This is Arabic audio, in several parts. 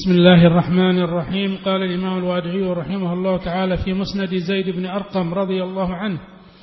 بسم الله الرحمن الرحيم. قال الإمام الوادعي رحمه الله تعالى في مسند زيد بن أرقم رضي الله عنه: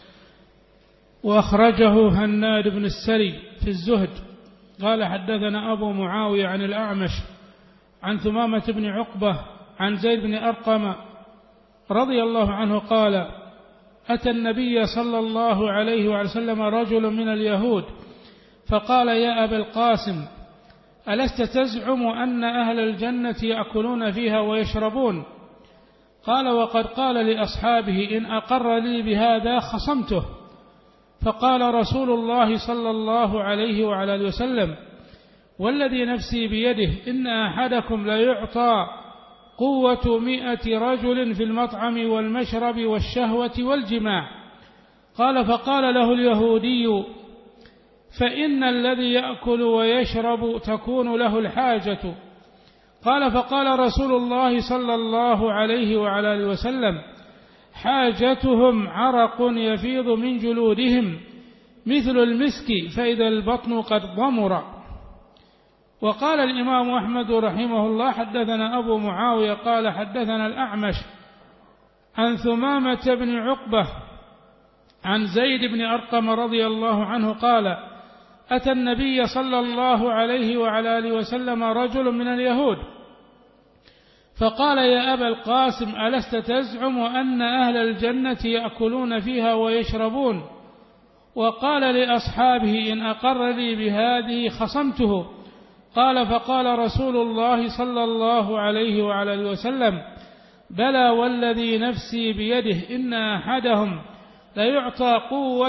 وأخرجه هناد بن السري في الزهد قال: حدثنا أبو معاوية عن الأعمش عن ثمامة بن عقبة عن زيد بن أرقم رضي الله عنه قال: أتى النبي صلى الله عليه وسلم رجل من اليهود فقال: يا أبا القاسم، ألست تزعم أن أهل الجنة يأكلون فيها ويشربون؟ قال: وقد قال لأصحابه: إن أقر لي بهذا خصمته. فقال رسول الله صلى الله عليه وعلى وسلم: والذي نفسي بيده إن أحدكم ليعطى قوة 100 رجل في المطعم والمشرب والشهوة والجماع. قال: فقال له اليهودي: فإن الذي يأكل ويشرب تكون له الحاجة. قال: فقال رسول الله صلى الله عليه وعلى وسلم: حاجتهم عرق يفيض من جلودهم مثل المسك فإذا البطن قد ضمر. وقال الإمام أحمد رحمه الله: حدثنا أبو معاوية قال: حدثنا الأعمش عن ثمامة بن عقبة عن زيد بن أرقم رضي الله عنه قال: أتى النبي صلى الله عليه وعلى آله وسلم رجل من اليهود فقال: يا أبا القاسم، ألست تزعم أن أهل الجنة يأكلون فيها ويشربون؟ وقال لأصحابه: إن أقر لي بهذه خصمته. قال: فقال رسول الله صلى الله عليه وعلى آله وسلم: بلى والذي نفسي بيده إن أحدهم ليعطى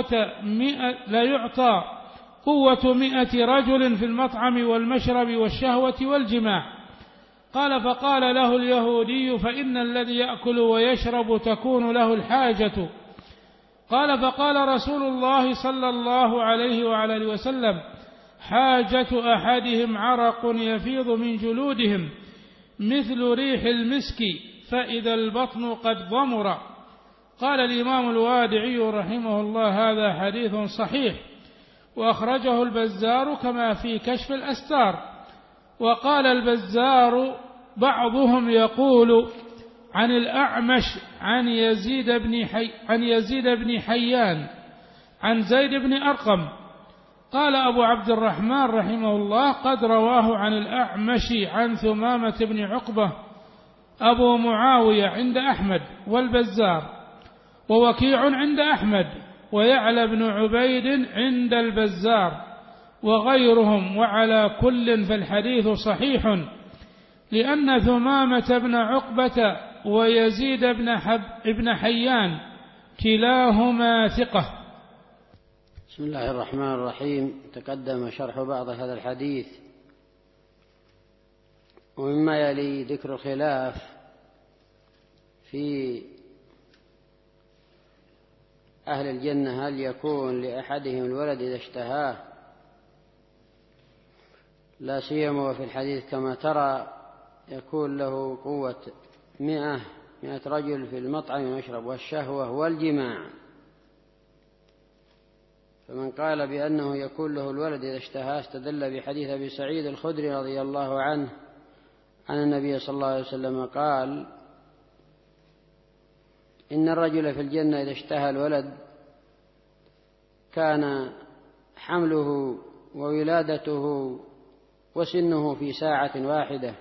قوة 100 رجل في المطعم والمشرب والشهوة والجماع. قال: فقال له اليهودي: فإن الذي يأكل ويشرب تكون له الحاجة. قال: فقال رسول الله صلى الله عليه وعلى وسلم: حاجة أحدهم عرق يفيض من جلودهم مثل ريح المسك فإذا البطن قد ضمر. قال الإمام الوادعي رحمه الله: هذا حديث صحيح، وأخرجه البزار كما في كشف الأستار. وقال البزار: بعضهم يقول عن الأعمش عن يزيد بن حيان عن زيد بن أرقم. قال أبو عبد الرحمن رحمه الله: قد رواه عن الأعمش عن ثمامة بن عقبة أبو معاوية عند أحمد والبزار، ووكيع عند أحمد، ويعلى بن عبيد عند البزار وغيرهم. وعلى كل فالحديث صحيح، لأن ثمامة بن عقبة ويزيد بن حيان كلاهما ثقة. بسم الله الرحمن الرحيم. تقدم شرح بعض هذا الحديث، ومما يلي ذكر الخلاف في أهل الجنة: هل يكون لأحدهم الولد إذا اشتهاه؟ لا سيما وفي الحديث كما ترى يكون له قوة 100 رجل في المطعم والمشرب والشهوة والجماع. فمن قال بأنه يكون له الولد إذا اشتهاه استدل بحديث أبي سعيد الخدري رضي الله عنه عن النبي صلى الله عليه وسلم قال: إن الرجل في الجنة إذا اشتهى الولد كان حمله وولادته وسنه في ساعة واحدة.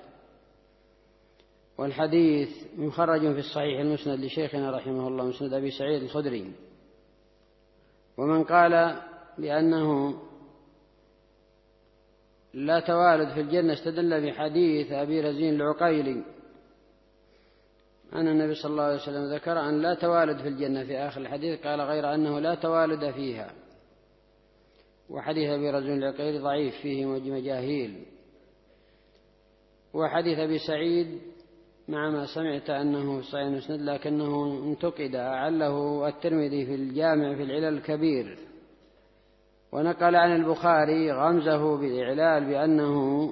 والحديث مخرج في الصحيح المسند لشيخنا رحمه الله مسند أبي سعيد الخدري. ومن قال بأنه لا توالد في الجنة استدل بحديث أبي رزين العقيلي أن النبي صلى الله عليه وسلم ذكر أن لا توالد في الجنة في آخر الحديث، قال غير أنه لا توالد فيها. وحديث أبي رزين العقيلي ضعيف فيه مجاهيل. وحديث أبي سعيد مع ما سمعت أنه في صحيح المسند لكنه انتقد، أعله الترمذي في الجامع في العلل الكبير، ونقل عن البخاري غمزه بالإعلال بأنه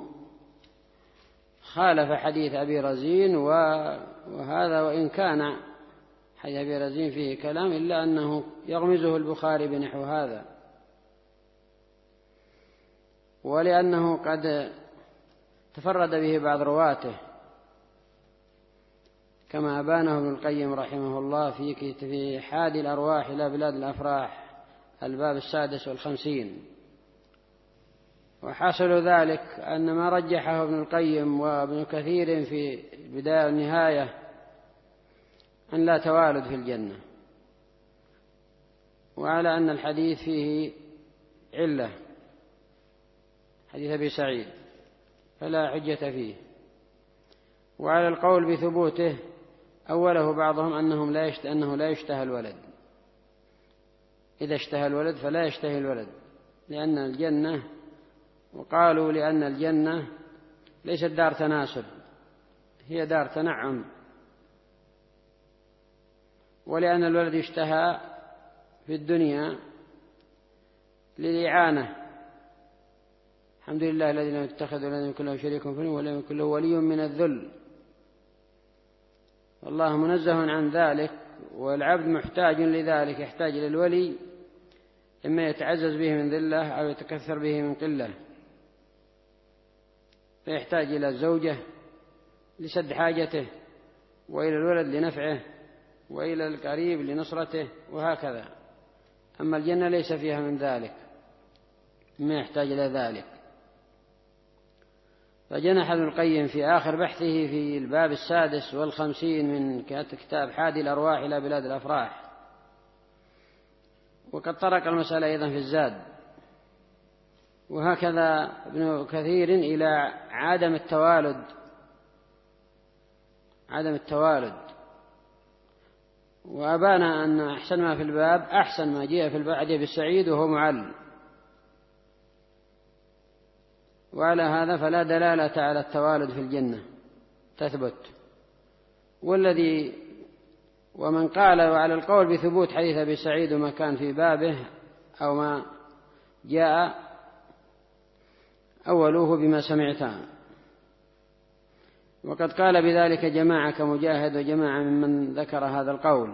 خالف حديث أبي رزين. وهذا وإن كان حديث أبي رزين فيه كلام إلا أنه يغمزه البخاري بنحو هذا، ولأنه قد تفرد به بعض رواته كما أبانه ابن القيم رحمه الله في حادي الأرواح إلى بلاد الأفراح الباب 56. وحاصل ذلك أن ما رجحه ابن القيم وابن كثير في البداية والنهاية أن لا توالد في الجنة، وعلى أن الحديث فيه علة، حديث أبي سعيد، فلا حجة فيه. وعلى القول بثبوته أوله بعضهم أنه لا يشتهى الولد، إذا اشتهى الولد فلا يشتهي الولد، لأن الجنة، وقالوا لأن الجنة ليست دار تناسل، هي دار تنعم، ولأن الولد يشتهى في الدنيا للإعانة. الحمد لله الذي لم يتخذ ولم يكن له شريك في الملك ولم يكن له ولي من الذل، والله منزه عن ذلك، والعبد محتاج لذلك، يحتاج للولي إما يتعزز به من ذلة أو يتكثر به من قلة، فيحتاج إلى الزوجة لسد حاجته، وإلى الولد لنفعه، وإلى القريب لنصرته، وهكذا. أما الجنة ليس فيها من ذلك، ما يحتاج إلى ذلك. فجنح ابن القيم في آخر بحثه في الباب 56 من كتاب حادي الأرواح إلى بلاد الأفراح، وقد طرق المسألة أيضا في الزاد. وهكذا ابن كثير إلى عدم التوالد، وأبان أن أحسن ما في الباب أحسن ما جاء في الباب أبي سعيد وهو معل، وعلى هذا فلا دلالة على التوالد في الجنة تثبت. ومن قال وعلى القول بثبوت حديث أبي سعيد وما كان في بابه أو ما جاء أولوه بما سمعتها، وقد قال بذلك جماعة كمجاهد وجماعة ممن ذكر هذا القول.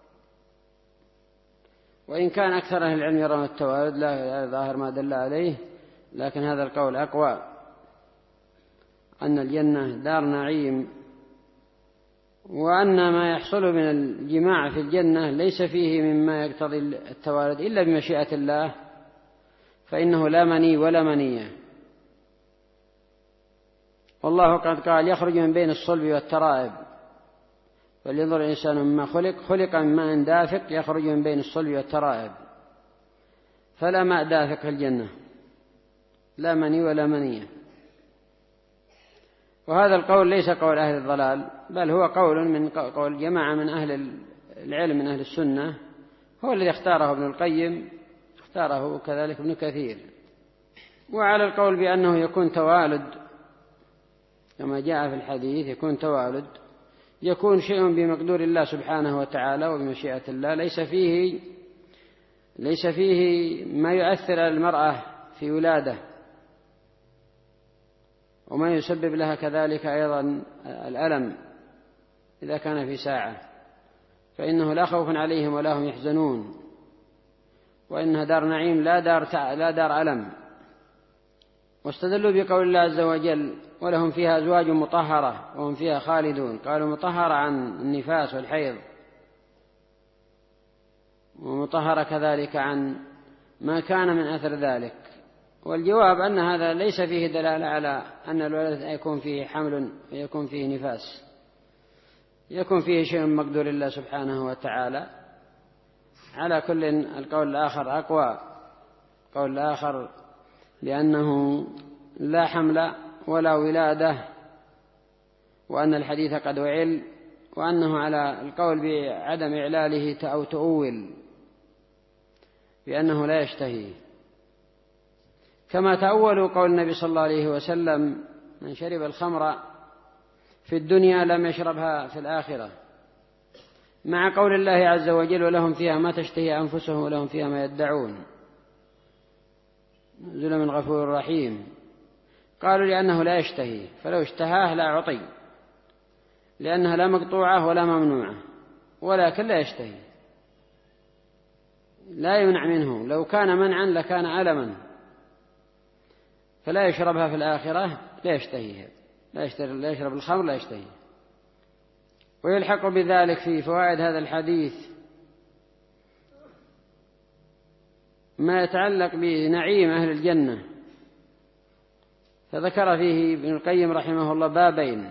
وإن كان أكثر أهل العلم يرون التوالد لا ظاهر ما دل عليه، لكن هذا القول أقوى، أن الجنة دار نعيم، وأن ما يحصل من الجماع في الجنة ليس فيه مما يقتضي التوالد إلا بمشيئة الله، فإنه لا مني ولا منية. والله قد قال يخرج من بين الصلب والترائب، فلينظر الإنسان مما خلق من ماء دافق يخرج من بين الصلب والترائب، فلا ماء دافق في الجنة، لا مني ولا منية. وهذا القول ليس قول أهل الضلال، بل هو قول جماعة من أهل العلم من أهل السنة، هو الذي اختاره ابن القيم، اختاره كذلك ابن كثير. وعلى القول بأنه يكون توالد كما جاء في الحديث، يكون توالد، يكون شيء بمقدور الله سبحانه وتعالى وبمشيئة الله، ليس فيه ما يؤثر على المرأة في ولاده، وما يسبب لها كذلك أيضا الألم إذا كان في ساعة، فإنه لا خوف عليهم ولا هم يحزنون، وإنها دار نعيم لا دار ألم. واستدلوا بقول الله عز وجل ولهم فيها أزواج مطهرة وهم فيها خالدون، قالوا مطهرة عن النفاس والحيض، ومطهرة كذلك عن ما كان من أثر ذلك. والجواب أن هذا ليس فيه دلالة على أن الولد يكون فيه حمل ويكون فيه نفاس، يكون فيه شيء من مقدور الله سبحانه وتعالى. على كل القول الآخر أقوى، قول الآخر لأنه لا حمل ولا ولادة، وأن الحديث قد وعل، وأنه على القول بعدم إعلاله أو تؤول بأنه لا يشتهي، كما تأولوا قول النبي صلى الله عليه وسلم من شرب الخمر في الدنيا لم يشربها في الآخرة، مع قول الله عز وجل ولهم فيها ما تشتهي أنفسهم ولهم فيها ما يدعون نزل من غفور رحيم. قالوا لأنه لا يشتهي، فلو اشتهاه لا أعطي، لأنها لا مقطوعة ولا ممنوعة، ولكن لا يشتهي، لا يمنع منه، لو كان منعا لكان ألما، فلا يشربها في الآخرة، لا يشتهيها، لا يشرب الخمر لا يشتهي. ويلحق بذلك في فوائد هذا الحديث ما يتعلق بنعيم أهل الجنة، فذكر فيه ابن القيم رحمه الله بابين: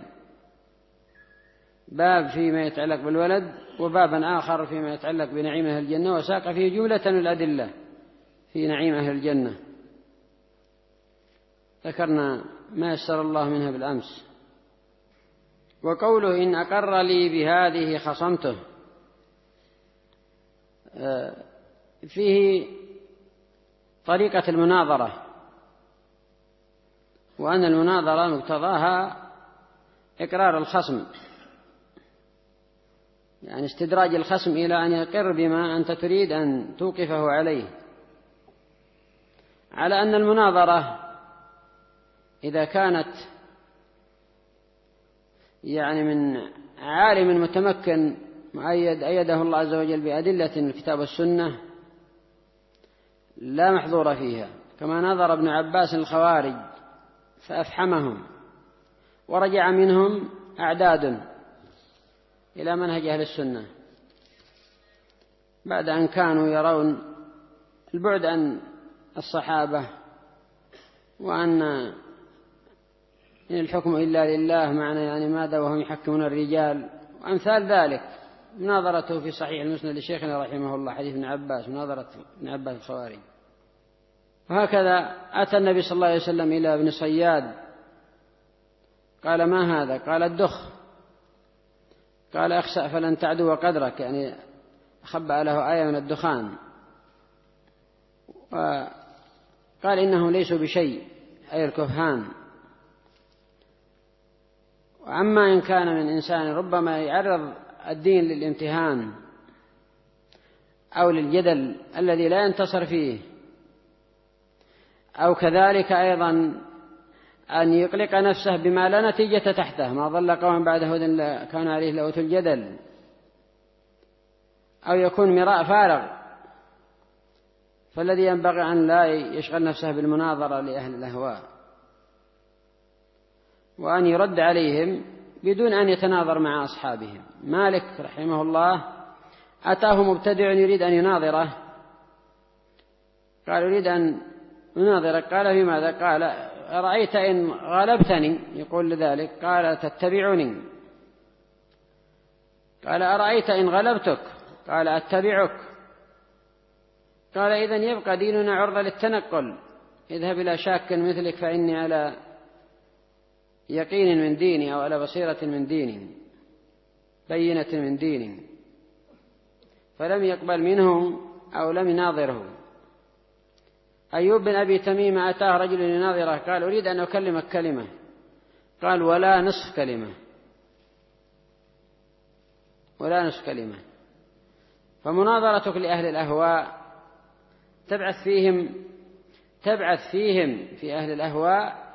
باب فيما يتعلق بالولد، وبابا آخر فيما يتعلق بنعيم أهل الجنة، وساق فيه جملة من الأدلة في نعيم أهل الجنة، ذكرنا ما يسر الله منها بالأمس. وقوله إن أقر لي بهذه خصمته، فيه طريقة المناظرة، وأن المناظرة مقتضاها إقرار الخصم، يعني استدراج الخصم إلى أن يقر بما أنت تريد أن توقفه عليه، على أن المناظرة إذا كانت يعني من عالم متمكن مؤيد أيده الله عز وجل بأدلة من الكتاب والسنة لا محظور فيها، كما نظر ابن عباس الخوارج فأفحمهم، ورجع منهم أعداد إلى منهج أهل السنة بعد أن كانوا يرون البعد عن الصحابة، وأن إن الحكم إلا لله، معنى يعني ماذا وهم يحكمون الرجال، وأمثال ذلك. مناظرته في صحيح المسند لشيخنا رحمه الله حديث ابن عباس، مناظرة ابن عباس الخوارج. وهكذا أتى النبي صلى الله عليه وسلم إلى ابن صياد قال: ما هذا؟ قال: الدخ. قال: اخسأ فلن تعدو قدرك، يعني خبأ له آية من الدخان، وقال: إنهم ليسوا بشيء، أي الكهان. وأما إن كان من إنسان ربما يعرض الدين للامتهان أو للجدل الذي لا ينتصر فيه، أو كذلك أيضا أن يقلق نفسه بما لا نتيجة تحته، ما ضل قوم بعد هدى كان عليه لأوت الجدل، أو يكون مراء فارغ، فالذي ينبغي أن لا يشغل نفسه بالمناظرة لأهل الأهواء، وأن يرد عليهم بدون أن يتناظر مع أصحابهم. مالك رحمه الله أتاه مبتدع يريد أن يناظره، قال: أريد أن أناظرك. قال: في ماذا؟ قال: أرأيت إن غلبتني، يقول لذلك. قال: تتبعني. قال: أرأيت إن غلبتك؟ قال: أتبعك. قال: إذن يبقى ديننا عرضة للتنقل، اذهب إلى شاك مثلك فإني على يقين من ديني، أو على بصيرة من ديني، بينة من ديني. فلم يقبل منه أو لم يناظره. أيوب بن أبي تميم أتاه رجل يناظره، قال: أريد أن أكلمك كلمة. قال: ولا نصف كلمة، ولا نصف كلمة. فمناظرتك لأهل الأهواء تبعث فيهم في أهل الأهواء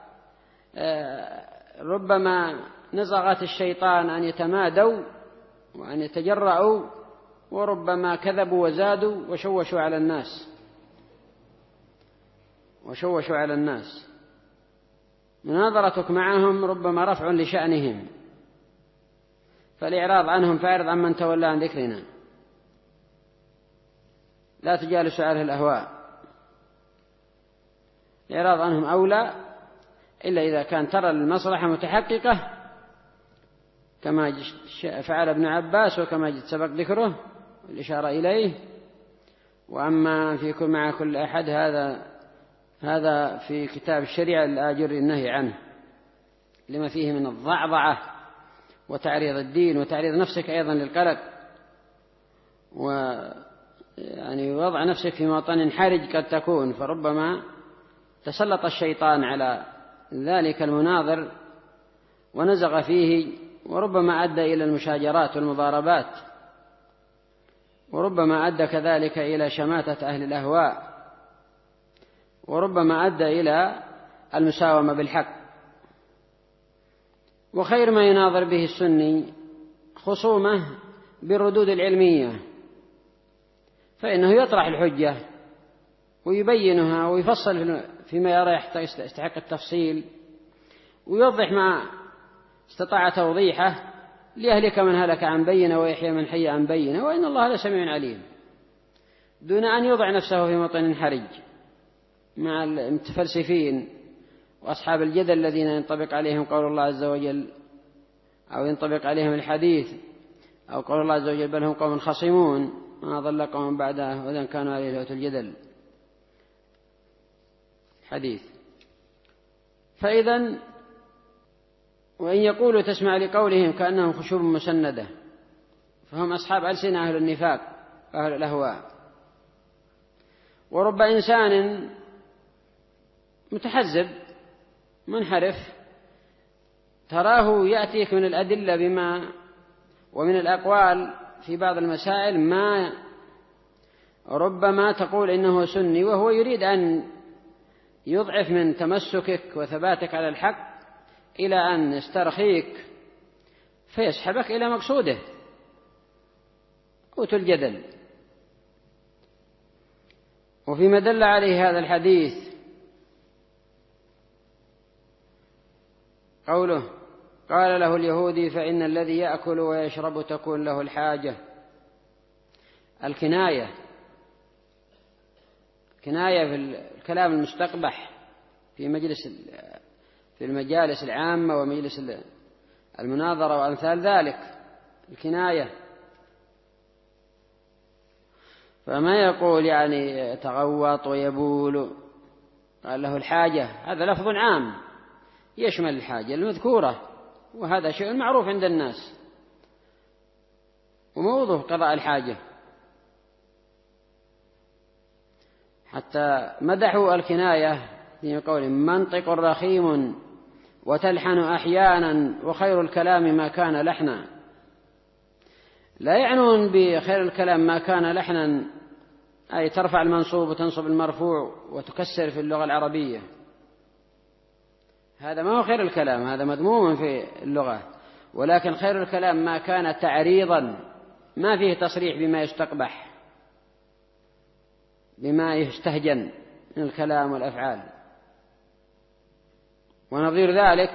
ربما نزغت الشيطان أن يتمادوا وأن يتجرأوا، وربما كذبوا وزادوا وشوشوا على الناس. مناظرتك معهم ربما رفع لشأنهم، فالإعراض عنهم فاعرض عن من تولى عن ذكرنا. لا تجالس أهل الأهواء، الإعراض عنهم أولى، إلا إذا كان ترى المصلحة متحققة كما فعل ابن عباس، وكما سبق ذكره والإشارة إليه. وأما في كل مع كل أحد، هذا في كتاب الشريعة الآجر النهي عنه، لما فيه من الضعضعة وتعريض الدين وتعريض نفسك أيضا للقلق، ويعني وضع نفسك في مواطن حرج قد تكون، فربما تسلط الشيطان على ذلك المناظر ونزغ فيه، وربما أدى إلى المشاجرات والمضاربات، وربما أدى كذلك إلى شماتة أهل الأهواء، وربما أدى إلى المساومة بالحق. وخير ما يناظر به السني خصومه بالردود العلمية، فإنه يطرح الحجة ويبينها ويفصل فيما يرى يستحق التفصيل، ويوضح ما استطاع توضيحه ليهلك من هلك عن بينة ويحيى من حي عن بينة وإن الله لسميع عليم، دون أن يوضع نفسه في موطن حرج مع المتفلسفين وأصحاب الجدل الذين ينطبق عليهم قول الله عز وجل أو ينطبق عليهم الحديث أو قول الله عز وجل بل هم قوم خصمون ما ضل قوم بعده وإذا كانوا عليه لوت الجدل حديث. فإذا وإن يقولوا تسمع لقولهم كأنهم خشوب مسندة فهم أصحاب ألسنة أهل النفاق أهل الأهواء. ورب إنسان متحزب منحرف تراه يأتيك من الأدلة بما ومن الأقوال في بعض المسائل ما ربما تقول إنه سني وهو يريد أن يضعف من تمسكك وثباتك على الحق إلى أن يسترخيك فيسحبك إلى مقصوده قوت الجدل. وفيما دل عليه هذا الحديث قوله قال له اليهودي فإن الذي يأكل ويشرب تكون له الحاجة. الكناية في الكلام المستقبح في المجالس العامة ومجلس المناظرة وأمثال ذلك الكناية. فما يقول يعني يتغوط ويبول قال له الحاجة هذا لفظ عام يشمل الحاجة المذكورة وهذا شيء معروف عند الناس وموضوع قضاء الحاجة. حتى مدحوا الكناية في قول منطق رخيم وتلحن أحيانا وخير الكلام ما كان لحنا. لا يعنون بخير الكلام ما كان لحنا أي ترفع المنصوب وتنصب المرفوع وتكسر في اللغة العربية، هذا ما هو خير الكلام، هذا مذموم في اللغة. ولكن خير الكلام ما كان تعريضا ما فيه تصريح بما يستقبح بما يستهجن من الكلام والأفعال. ونظير ذلك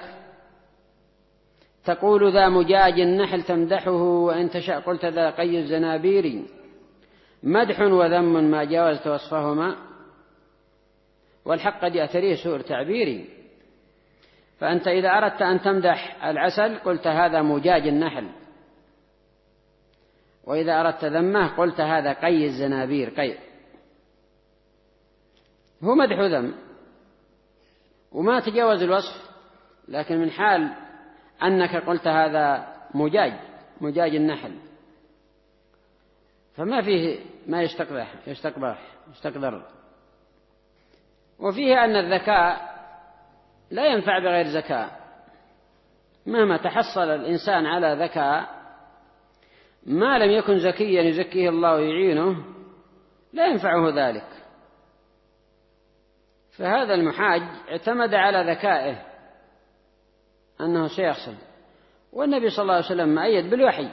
تقول ذا مجاج النحل تمدحه وإن تشاء قلت ذا قي الزنابير مدح وذم ما جاوزت وصفهما والحق قد يأتريه سوء تعبيري. فأنت إذا أردت أن تمدح العسل قلت هذا مجاج النحل، وإذا أردت ذمه قلت هذا قي الزنابير. قي هو مدح ذم وما تجاوز الوصف، لكن من حال أنك قلت هذا مجاج النحل فما فيه ما يستقبح. وفيه أن الذكاء لا ينفع بغير ذكاء، مهما تحصل الإنسان على ذكاء ما لم يكن ذكيا يزكيه الله ويعينه لا ينفعه ذلك. فهذا المحاج اعتمد على ذكائه أنه سيحصل، والنبي صلى الله عليه وسلم مؤيد بالوحي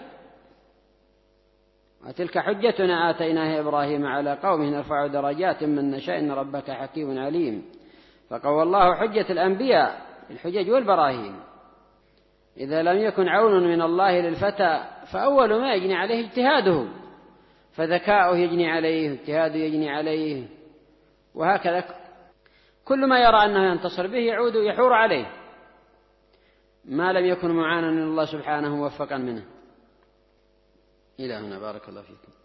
وتلك حجتنا آتيناها إبراهيم على قومه نرفع درجات من نشاء إن ربك حكيم عليم. فقوى الله حجة الأنبياء الحجج والبراهين. إذا لم يكن عون من الله للفتى فأول ما يجني عليه اجتهاده، فذكاؤه يجني عليه اجتهاده يجني عليه، وهكذا كل ما يرى أنه ينتصر به يعود يحور عليه ما لم يكن معانا من الله سبحانه موفقا منه. إلى هنا بارك الله فيكم.